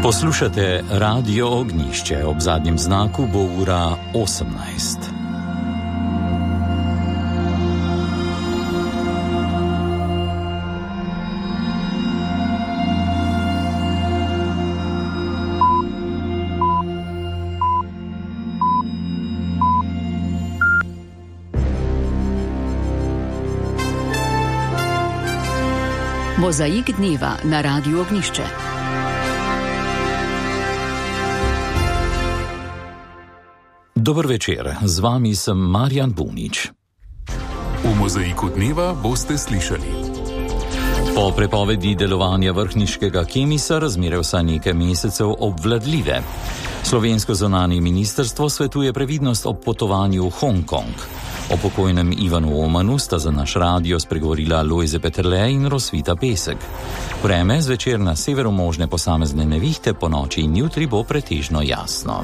Poslušate Radio Ognjišče, ob zadnjem znaku bo ura 18. Mozaik dneva na Radio Ognjišče. Dober večer, z vami sem Marjan Bunič. V Mozaiku dneva boste slišali. Po prepovedi delovanja vrhniškega Kemisa razmere vsaj nekaj mesecev obvladljive. Slovensko zunanje ministrstvo svetuje previdnost ob potovanju v Hongkong. O pokojnem Ivanu Omanu sta za naš radio spregovorila Lojze Peterle in Rosvita Pesek. Vreme zvečer na severu možne posamezne nevihte, po noči in jutri bo pretežno jasno.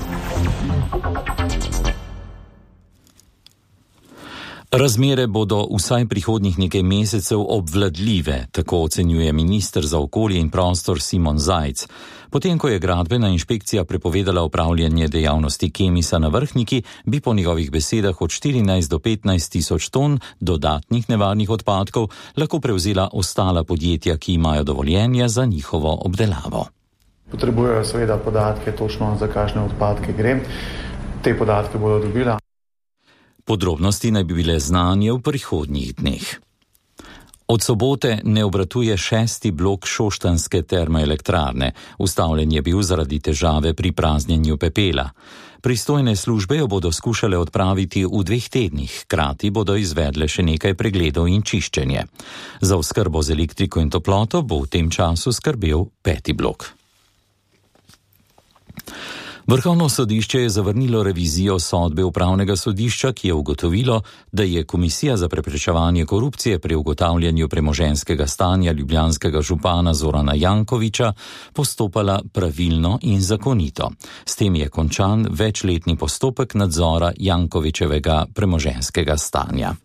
Razmere bodo vsaj prihodnjih nekaj mesecev obvladljive, tako ocenjuje minister za okolje in prostor Simon Zajc. Potem, ko je gradbena inšpekcija prepovedala opravljanje dejavnosti Kemisa na Vrhniki, bi po njegovih besedah od 14 do 15 tisoč ton dodatnih nevarnih odpadkov lahko prevzela ostala podjetja, ki imajo dovoljenje za njihovo obdelavo. Potrebujejo seveda podatke točno, za kakšne odpadke gre. Te podatke bodo dobila. Podrobnosti naj bi bile znanje v prihodnjih dneh. Od sobote ne obratuje 6. blok šoštanjske termoelektrarne. Ustavljen je bil zaradi težave pri praznjenju pepela. Pristojne službe jo bodo skušale odpraviti v 2 tednih, hkrati bodo izvedle še nekaj pregledov in čiščenje. Za oskrbo z elektriko in toploto bo v tem času skrbel 5. blok. Vrhovno sodišče je zavrnilo revizijo sodbe upravnega sodišča, ki je ugotovilo, da je Komisija za preprečevanje korupcije pri ugotavljanju premoženjskega stanja ljubljanskega župana Zorana Jankovića postopala pravilno in zakonito. S tem je končan večletni postopek nadzora Jankovićevega premoženjskega stanja.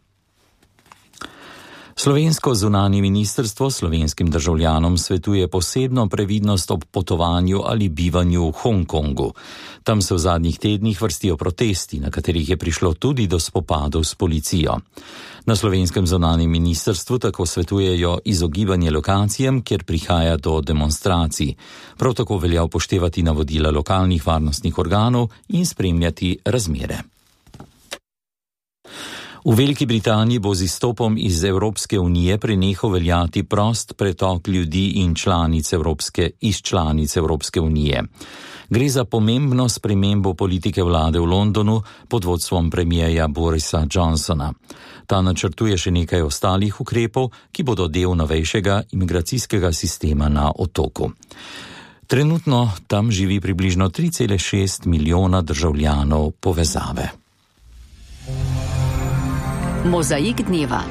Slovensko zunanje ministrstvo slovenskim državljanom svetuje posebno previdnost ob potovanju ali bivanju v Hongkongu. Tam se v zadnjih tednih vrstijo protesti, na katerih je prišlo tudi do spopadov s policijo. Na slovenskem zunanjem ministrstvu tako svetujejo izogibanje lokacijam, kjer prihaja do demonstracij. Prav tako velja upoštevati navodila lokalnih varnostnih organov in spremljati razmere. V Veliki Britaniji bo z izstopom iz Evropske unije prenehal veljati prost pretok ljudi in članic Evropske unije. Gre za pomembno spremembo politike vlade v Londonu pod vodstvom premierja Borisa Johnsona. Ta načrtuje še nekaj ostalih ukrepov, ki bodo del novejšega imigracijskega sistema na otoku. Trenutno tam živi približno 3,6 milijona državljanov povezave. Mozaik dneva.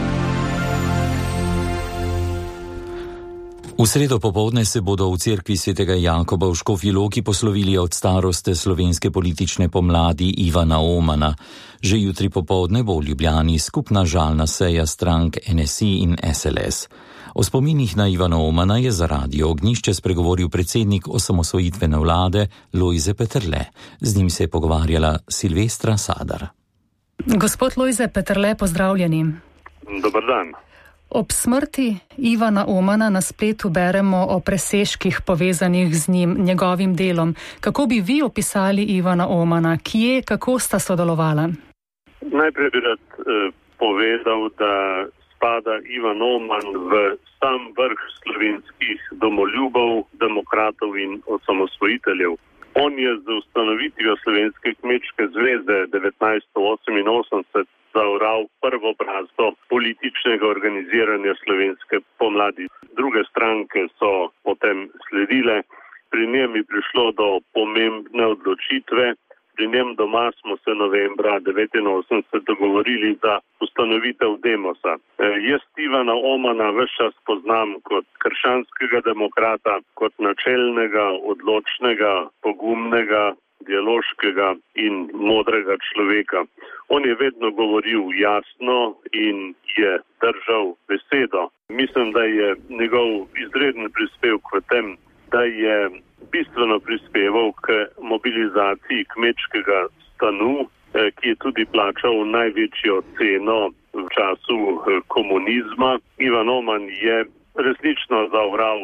V sredo popoldne se bodo v cerkvi svetega Jakoba v Škofji Loki poslovili od staroste slovenske politične pomladi Ivana Omana. Že jutri popoldne bo v Ljubljani skupna žalna seja strank NSI in SLS. O spominih na Ivana Omana je za Radio Ognjišče spregovoril predsednik osamosvojitvene vlade Lojze Peterle. Z njim se je pogovarjala Silvestra Sadar. Gospod Lojze Peterle, pozdravljeni. Dobar dan. Ob smrti Ivana Omana na spletu beremo o presežkih povezanih z njim, njegovim delom. Kako bi vi opisali Ivana Omana? Kje, kako sta sodelovala? Najprej bi rad povedal, da spada Ivan Oman v sam vrh slovenskih domoljubov, demokratov in osamosvojiteljev. On je z ustanovitvijo Slovenske kmečke zveze 1988 zaoral prvo brazdo političnega organiziranja slovenske pomladi. Druge stranke so potem sledile. Pri njem je prišlo do pomembne odločitve. Pri njem doma smo se novembra 1989 dogovorili za ustanovitev Demosa. Jaz Ivana Omana ves čas poznam kot krščanskega demokrata, kot načelnega, odločnega, pogumnega, dialoškega in modrega človeka. On je vedno govoril jasno in je držal besedo. Mislim, da je njegov izreden prispevek v tem, da je bistveno prispeval k mobilizaciji kmečkega stanu, ki je tudi plačal največjo ceno v času komunizma. Ivan Oman je resnično zavral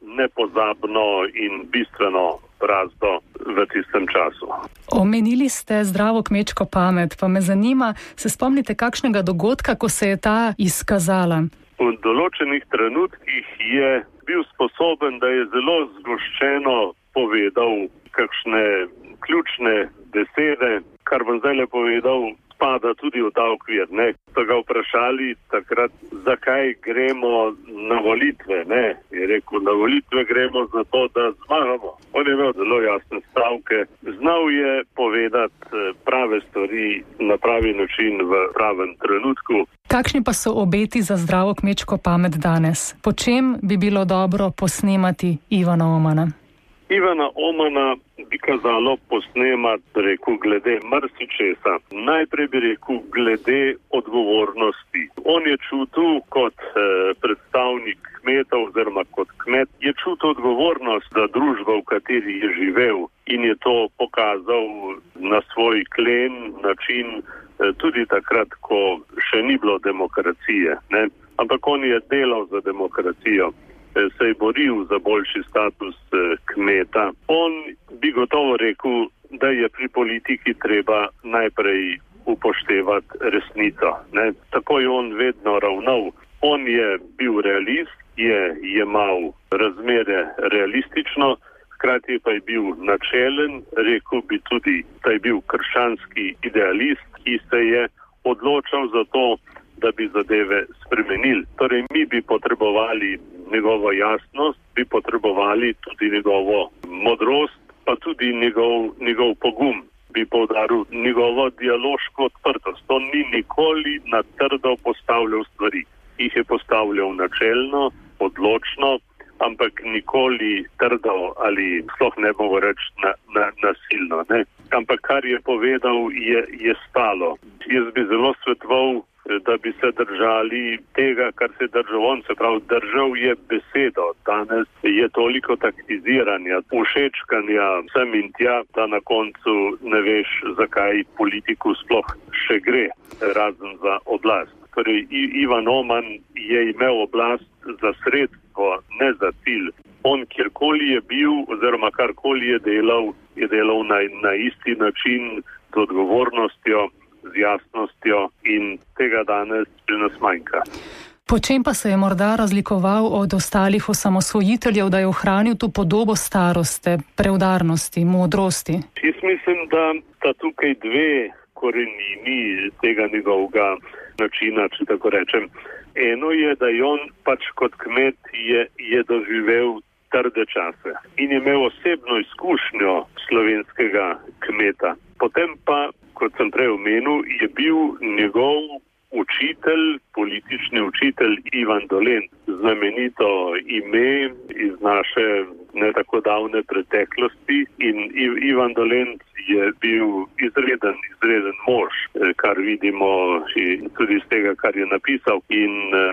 nepozabno in bistveno brazdo v tistem času. Omenili ste zdravo kmečko pamet, pa me zanima, se spomnite kakšnega dogodka, ko se je ta izkazala? V določenih trenutkih je bil sposoben, da je zelo zgoščeno povedal kakšne ključne besede, kar bom zdaj povedal, spada tudi v ta okvir. So ga vprašali takrat, zakaj gremo na volitve. Je rekel, na volitve gremo zato, da zmagamo. On je imel zelo jasne stavke. Znal je povedati prave stvari na pravi način v pravem trenutku. Kakšni pa so obeti za zdravo kmečko pamet danes? Po čem bi bilo dobro posnemati Ivana Omana? Ivana Omana bi kazalo posnemati, glede marsičesa. Najprej bi rekel glede odgovornosti. On je čutil kot predstavnik kmetov oziroma kot kmet, je čutil odgovornost za družbo, v kateri je živel in je to pokazal na svoj klen način tudi takrat, ko še ni bilo demokracije. Ampak on je delal za demokracijo. Se je boril za boljši status kmeta. On bi gotovo rekel, da je pri politiki treba najprej upoštevati resnico. Tako je on vedno ravnal. On je bil realist, je jemal razmere realistično, hkrati pa je bil načelen, rekel bi tudi, da je bil krščanski idealist, ki se je odločal za to, da bi zadeve spremenili. Torej, mi bi potrebovali njegovo jasnost, bi potrebovali tudi njegovo modrost, pa tudi njegov pogum. Bi poudaril njegovo dialoško odprtost. On ni nikoli na trdo postavljal stvari. Jih je postavljal načelno, odločno, ampak nikoli trdo ali sploh ne bomo reči nasilno. Ampak kar je povedal, je stalo. Jaz bi zelo svetoval, da bi se držali tega, kar se je držal on, se pravi, držal je besedo. Danes je toliko taktiziranja, všečkanja sem in tja, da na koncu ne veš, zakaj politiku sploh še gre, razen za oblast. Torej, Ivan Oman je imel oblast za sredstvo, ne za cilj. On, kjerkoli je bil, oziroma karkoli je delal na isti način, z odgovornostjo, z jasnostjo in tega danes pri nas manjka. Po čem pa se je morda razlikoval od ostalih osamosvojiteljev, da je ohranil tu podobo starosti, preudarnosti, modrosti? Jaz mislim, da sta tukaj dve korenini tega njegovega načina, če tako rečem. Eno je, da je on pač kot kmet je doživel trde čase in je imel osebno izkušnjo slovenskega kmeta. Potem pa, kot sem prej omenil, je bil njegov učitelj, politični učitelj Ivan Dolenc, znamenito ime iz naše ne tako davne preteklosti, in Ivan Dolenc je bil izreden mož, kar vidimo tudi iz tega, kar je napisal, in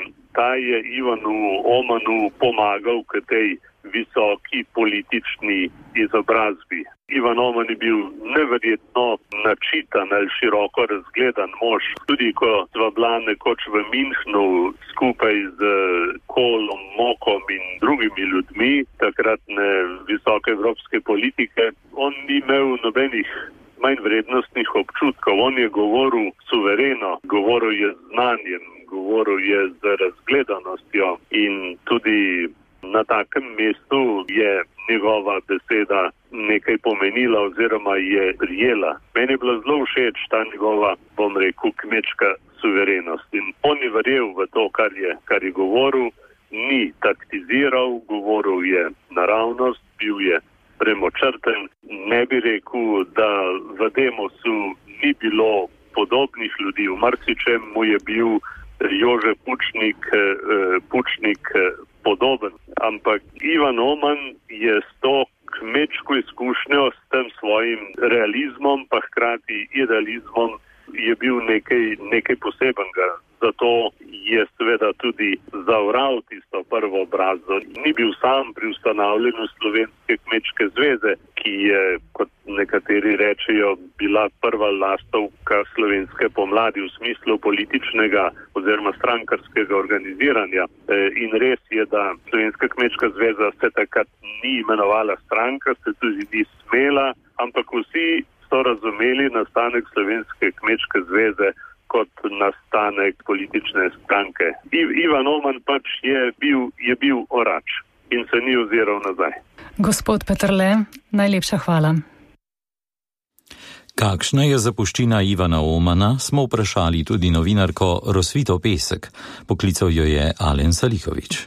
ta je Ivanu Omanu pomagal k tej visoki politični izobrazbi. Ivan Oman je bil neverjetno načitan ali široko razgledan mož. Tudi ko sva bila nekoč v Münchnu skupaj z Kohlom, Mokom in drugimi ljudmi, takratne visoke evropske politike, on ni imel nobenih manj vrednostnih občutkov. On je govoril suvereno, govoril je z znanjem, govoril je z razgledanostjo in tudi na takem mestu je njegova beseda nekaj pomenila oziroma je prijela. Meni je bila zelo všeč ta njegova, bom rekel, kmečka suverenost. In on je verjel v to, kar je govoril, ni taktiziral, govoril je naravnost, bil je premočrten. Ne bi rekel, da v Demosu ni bilo podobnih ljudi. V marsičem mu je bil Jože Pučnik podoben. Ampak Ivan Oman je s to kmečko izkušnjo, s tem svojim realizmom, pa hkrati idealizmom, je bil nekaj posebenega. Zato je seveda tudi zavral tisto prvo brazdo. Ni bil sam pri ustanavljanju Slovenske kmečke zveze, ki je, kot nekateri rečejo, bila prva lastovka slovenske pomladi v smislu političnega oziroma strankarskega organiziranja. In res je, da Slovenska kmečka zveza se takrat ni imenovala stranka, se tudi ni smela, ampak vsi so razumeli nastanek Slovenske kmečke zveze kot nastanek politične stranke. Ivan Oman pač je bil orač in se ni oziral nazaj. Gospod Peterle, najlepša hvala. Kakšna je zapuščina Ivana Omana, smo vprašali tudi novinarko Rosvito Pesek. Poklical jo je Alen Salihović.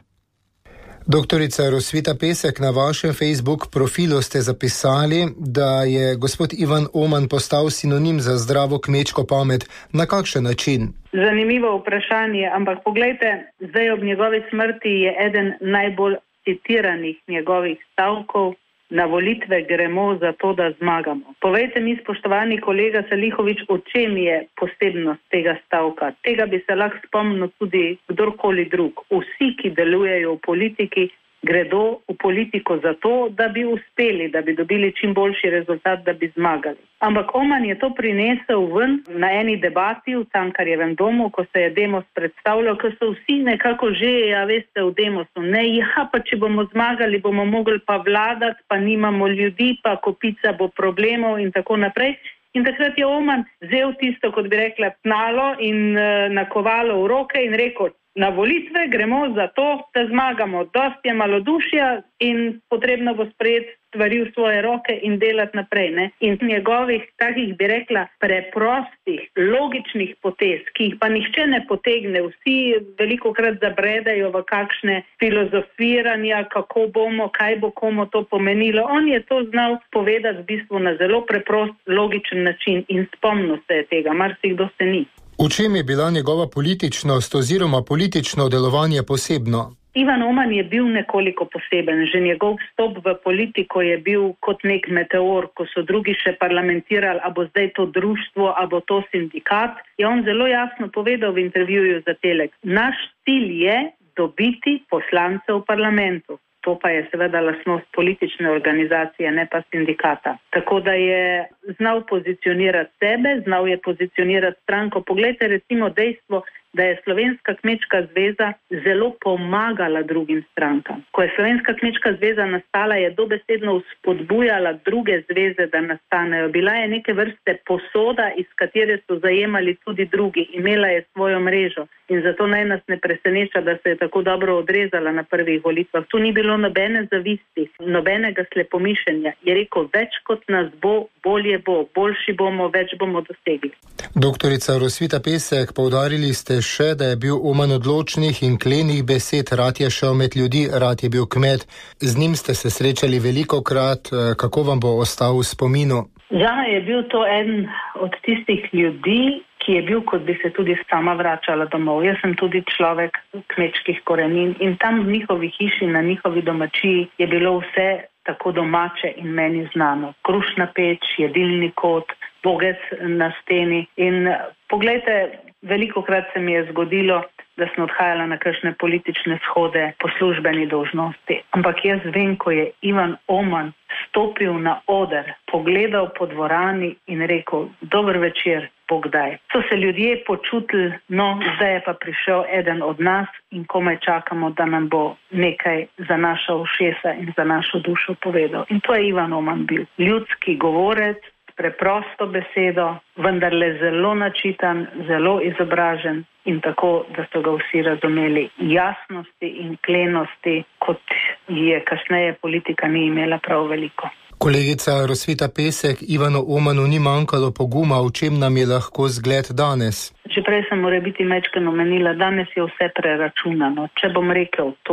Doktorica Rosvita Pesek, na vašem Facebook profilu ste zapisali, da je gospod Ivan Oman postal sinonim za zdravo kmečko pamet. Na kakšen način? Zanimivo vprašanje, ampak poglejte, zdaj ob njegovi smrti je eden najbolj citiranih njegovih stavkov: na volitve gremo zato, da zmagamo. Povejte mi, spoštovani kolega Salihović, o čem je posebnost tega stavka? Tega bi se lahko spomnil tudi kdorkoli drug. Vsi, ki delujejo v politiki, gredo v politiko zato, da bi uspeli, da bi dobili čim boljši rezultat, da bi zmagali. Ampak Oman je to prinesel ven na eni debati v Cankarjevem domu, ko se je Demos predstavljal, ko so vsi nekako že, veste, v Demosu. Pa če bomo zmagali, bomo mogli pa vladati, pa nimamo ljudi, pa kopica bo problemov in tako naprej. In takrat je Oman vzel tisto, kot bi rekla, tnalo in nakovalo v roke in rekel: na volitve gremo zato, da zmagamo. Dosti je malodušja in potrebno bo sprejeti stvari v svoje roke in delati naprej. Ne? In njegovih takih, bi rekla, preprostih, logičnih potez, ki jih pa nihče ne potegne, vsi velikokrat zabredajo v kakšne filozofiranja, kako bomo, kaj bo komu to pomenilo. On je to znal povedati v bistvu na zelo preprost, logičen način in spomnil se je tega, marsikdo se ni. V čem je bila njegova političnost oziroma politično delovanje posebno? Ivan Oman je bil nekoliko poseben. Že njegov vstop v politiko je bil kot nek meteor, ko so drugi še parlamentirali, a bo zdaj to društvo, a bo to sindikat. Je on zelo jasno povedal v intervjuju za Telek: naš cilj je dobiti poslance v parlamentu. To pa je seveda lastnost politične organizacije, ne pa sindikata. Tako da je znal pozicionirati sebe, znal je pozicionirati stranko. Poglejte recimo dejstvo, da je Slovenska kmečka zveza zelo pomagala drugim strankam. Ko je Slovenska kmečka zveza nastala, je dobesedno spodbujala druge zveze, da nastanejo. Bila je neke vrste posoda, iz katere so zajemali tudi drugi. Imela je svojo mrežo. In zato naj nas ne preseneča, da se je tako dobro odrezala na prvih volitvah. Tu ni bilo nobene zavisti, nobenega slepomišljenja. Je rekel: več kot nas bo, bolje bo, boljši bomo, več bomo dosegli. Doktorica Rosvita Pesek, poudarili ste še, da je bil Oman odločnih in klenih besed, rad je šel med ljudi, rad je bil kmet. Z njim ste se srečali velikokrat. Kako vam bo ostal v spominu? Zame je bil to eden od tistih ljudi, ki je bil, kot bi se tudi sama vračala domov. Jaz sem tudi človek kmečkih korenin in tam v njihovi hiši, na njihovi domačiji je bilo vse tako domače in meni znano. Krušna peč, jedilni kot, bogec na steni. In poglejte, velikokrat se mi je zgodilo, da sem odhajala na kakšne politične shode po službeni dolžnosti. Ampak jaz vem, ko je Ivan Oman stopil na oder, pogledal po dvorani in rekel: dober večer, Bog daj. So se ljudje počutili, zdaj je pa prišel eden od nas in komaj čakamo, da nam bo nekaj za naša ušesa in za našo dušo povedal. In to je Ivan Oman bil. Ljudski govorec, preprosto besedo, vendarle zelo načitan, zelo izobražen in tako, da so ga vsi razumeli. Jasnosti in klenosti, kot je kasneje politika ni imela prav veliko. Kolegica Rosvita Pesek, Ivanu Omanu ni manjkalo poguma, v čem nam je lahko zgled danes? Že prej sem mora biti mečkeno omenila, danes je vse preračunano. Če bom rekel to,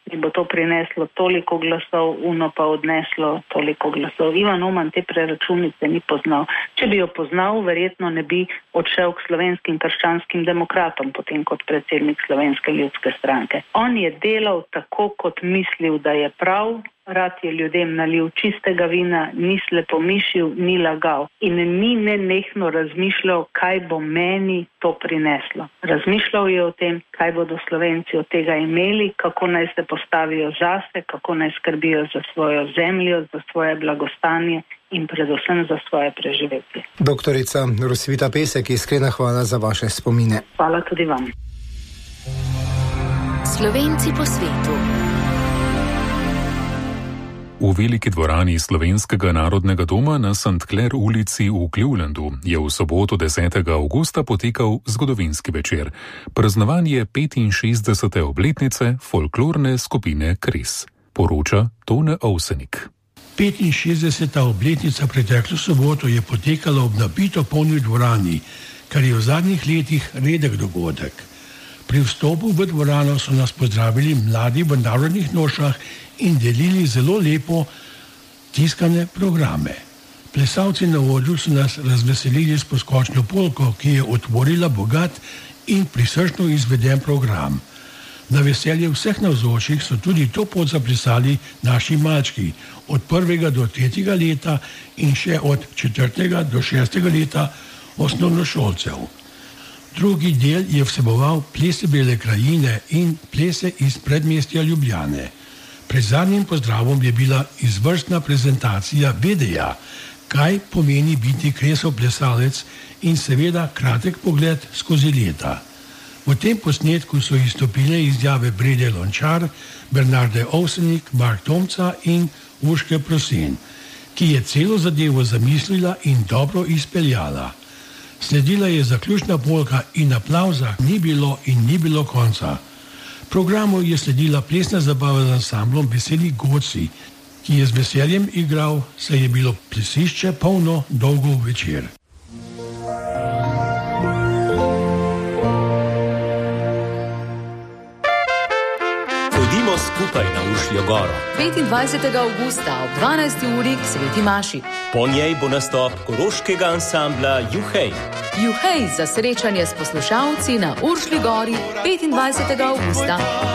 bo to prineslo toliko glasov, uno pa odneslo toliko glasov. Ivan Oman te preračunice ni poznal. Če bi jo poznal, verjetno ne bi odšel k Slovenskim krščanskim demokratom, potem kot predsednik Slovenske ljudske stranke. On je delal tako, kot mislil, da je prav. Rad je ljudem nalil čistega vina, ni slepomišil, ni lagal in ni nenehno razmišljal, kaj bo meni to prineslo. Razmišljal je o tem, kaj bodo Slovenci od tega imeli, kako naj se postavijo zase, kako naj skrbijo za svojo zemljo, za svoje blagostanje in predvsem za svoje preživetje. Doktorica Rosvita Pesek, iskrena hvala za vaše spomine. Hvala tudi vam. Slovenci po svetu. V veliki dvorani Slovenskega narodnega doma na St. Clair ulici v Clevelandu je v soboto 10. avgusta potekal zgodovinski večer, praznovanje 65. obletnice folklorne skupine Kris. Poroča Tone Ovsenik. 65. obletnica preteklo soboto je potekala ob nabito polni dvorani, kar je v zadnjih letih redek dogodek. Pri vstopu v dvorano so nas pozdravili mladi v narodnih nošah in delili zelo lepo tiskane programe. Plesalci na odru so nas razveselili s poskočno polko, ki je otvorila bogat in prisrčno izveden program. Na veselje vseh navzočih so tudi to pot zaplesali naši malčki od 1. do 3. leta in še od 4. do 6. leta osnovnošolcev. Drugi del je vseboval plese Bele krajine in plese iz predmestja Ljubljane. Pred zadnjim pozdravom je bila izvrstna prezentacija videa, kaj pomeni biti kresov plesalec in seveda kratek pogled skozi leta. V tem posnetku so izstopile izjave Brede Lončar, Bernarde Ovsenik, Mark Tomca in Urške Prosen, ki je celo zadevo zamislila in dobro izpeljala. Sledila je zaključna polka in aplavza ni bilo in ni bilo konca. Programu je sledila plesna zabava z ansamblom Veseli Goci, ki je z veseljem igral, saj je bilo plesišče polno dolgo večer. Pojdimo skupaj na Uršljo goro. 25. avgusta ob 12. uri k Sveti Maši. Po njej bo nastop koroškega ansambla Juhej. Juhej za srečanje s poslušalci na Uršlji gori 25. avgusta.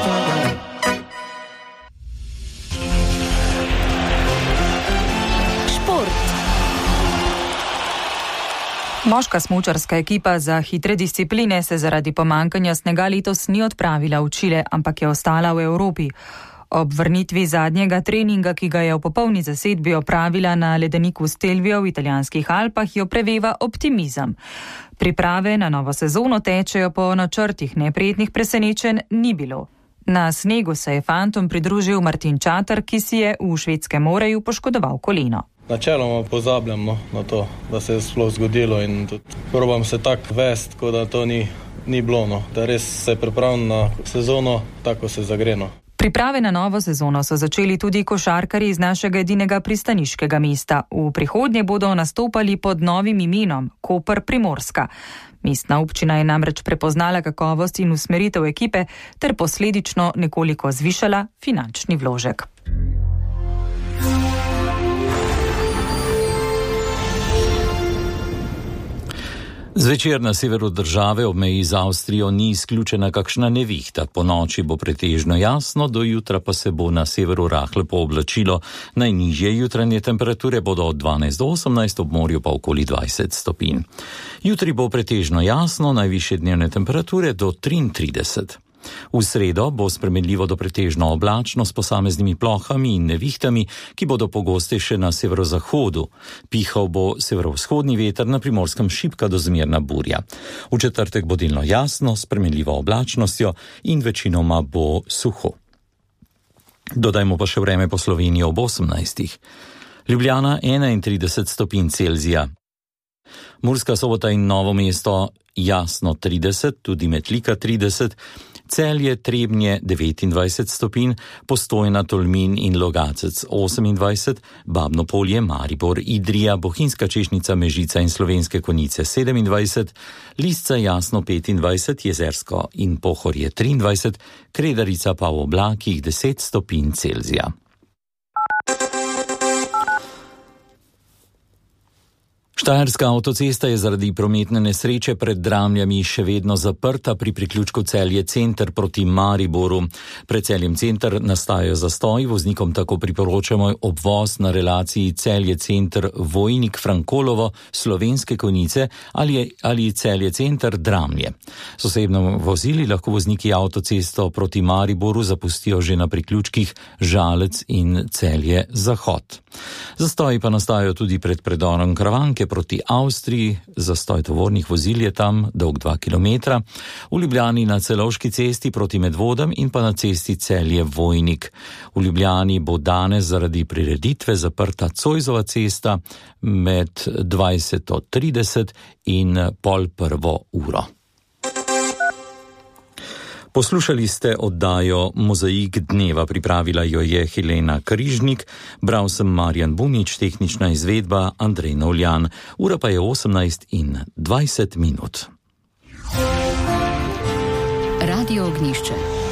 Moška smučarska ekipa za hitre discipline se zaradi pomankanja snega letos ni odpravila v Čile, ampak je ostala v Evropi. Ob vrnitvi zadnjega treninga, ki ga je v popolni zasedbi opravila na ledeniku Stelvio v italijanskih Alpah, jo preveva optimizem. Priprave na novo sezono tečejo po načrtih, neprijetnih presenečenj ni bilo. Na snegu se je fantom pridružil Martin Čater, ki si je v Švedskem morju poškodoval koleno. Načeloma pozabljam na to, da se je sploh zgodilo in probam se tako vesti, kot da to ni bilo, da res se pripravim na sezono, tako se zagreno. Priprave na novo sezono so začeli tudi košarkarji iz našega edinega pristaniškega mesta. V prihodnje bodo nastopali pod novim imenom Koper Primorska. Mestna občina je namreč prepoznala kakovost in usmeritev ekipe ter posledično nekoliko zvišala finančni vložek. Zvečer na severu države ob meji z Avstrijo ni izključena kakšna nevihta. Po noči bo pretežno jasno, do jutra pa se bo na severu rahle pooblačilo. Najnižje jutranje temperature bodo od 12 do 18, ob morju pa okoli 20 stopinj. Jutri bo pretežno jasno, najvišje dnevne temperature do 33. V sredo bo spremenljivo do pretežno oblačno s posameznimi plohami in nevihtami, ki bodo pogostejše na severozahodu. Pihal bo severovzhodni veter, na Primorskem šibka do zmerna burja. V četrtek bo delno jasno s spremenljivo oblačnostjo in večinoma bo suho. Dodajmo pa še vreme po Sloveniji ob 18. Ljubljana 31 stopinj Celzija. Murska Sobota in Novo mesto jasno 30, tudi Metlika 30, Celje, Trebnje 29 stopinj, Postojna, Tolmin in Logacec 28, Babno Polje, Maribor, Idrija, Bohinjska Češnica, Mežica in Slovenske Konjice 27, Lisca, Jasno 25, Jezersko in Pohorje 23, Kredarica pa v oblakih 10 stopinj Celzija. Štajerska avtocesta je zaradi prometne nesreče pred Dramljami še vedno zaprta pri priključku Celje center proti Mariboru. Pred Celjem center nastajajo zastoji, voznikom tako priporočamo obvoz na relaciji Celje center Vojnik Frankolovo, Slovenske Konjice ali Celje center Dramlje. S osebno vozili lahko vozniki avtocesto proti Mariboru zapustijo že na priključkih Žalec in Celje Zahod. Zastoji pa nastajajo tudi pred predorom Kravanke proti Avstriji, zastoj tovornih vozil je tam dolg 2 km, v Ljubljani na Celovški cesti proti Medvodam in pa na cesti Celje Vojnik. V Ljubljani bo danes zaradi prireditve zaprta Cojzova cesta med 20:30 in 12:30. Poslušali ste oddajo Mozaik dneva, pripravila jo je Helena Križnik, bral sem Marjan Bunič, tehnična izvedba Andrej Novljan. Ura pa je 18:20. Radio Ognjišče.